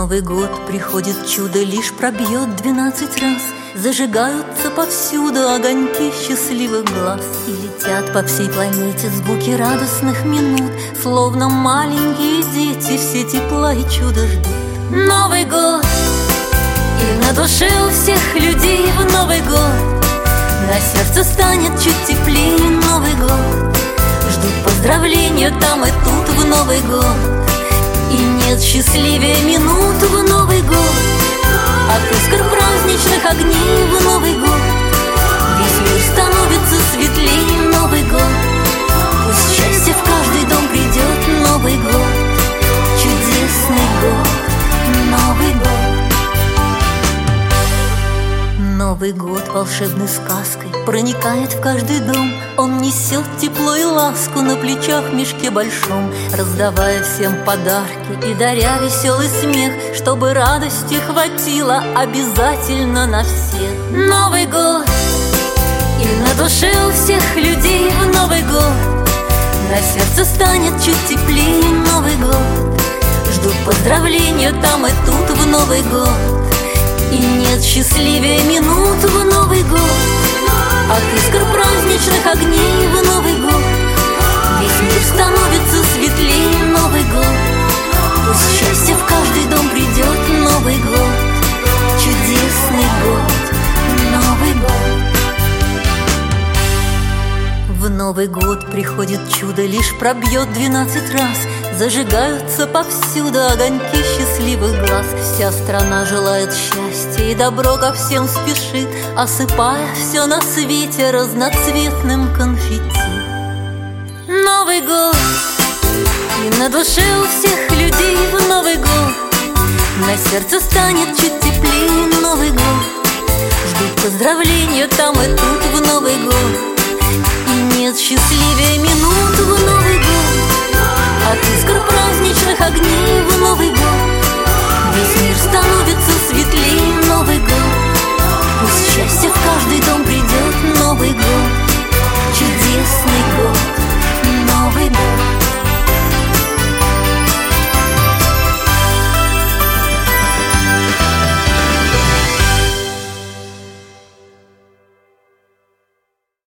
Новый год приходит чудо, лишь пробьет 12 раз. Зажигаются повсюду огоньки счастливых глаз, и летят по всей планете звуки радостных минут, словно маленькие дети все тепла и чуда ждут. Новый год, и на душе у всех людей в Новый год на сердце станет чуть теплее. Новый год, ждут поздравления там и тут в Новый год, и нет счастливее минут в Новый год. От искр праздничных огней в Новый год весь мир становится светлее. Новый год, пусть счастье в каждый дом придет. Новый год, чудесный год, Новый год. Новый год волшебной сказкой проникает в каждый дом. Он несет тепло и ласку на плечах в мешке большом, раздавая всем подарки и даря веселый смех, чтобы радости хватило обязательно на всех. Новый год, и на душе у всех людей в Новый год на сердце станет чуть теплее. Новый год, ждут поздравления там и тут в Новый год, и нет счастливее минут в Новый год. От искр праздничных огней в Новый год весь мир становится светлее. Новый год, пусть счастье в каждый дом придет. Новый год, чудесный год, Новый год. В Новый год приходит чудо, лишь пробьет 12 раз. Зажигаются повсюду огоньки счастливых глаз. Вся страна желает счастья и добро ко всем спешит, осыпая все на свете разноцветным конфетти. Новый год, и на душе у всех людей в Новый год на сердце станет чуть теплее. Новый год, ждут поздравления там и тут в Новый год, и нет счастливее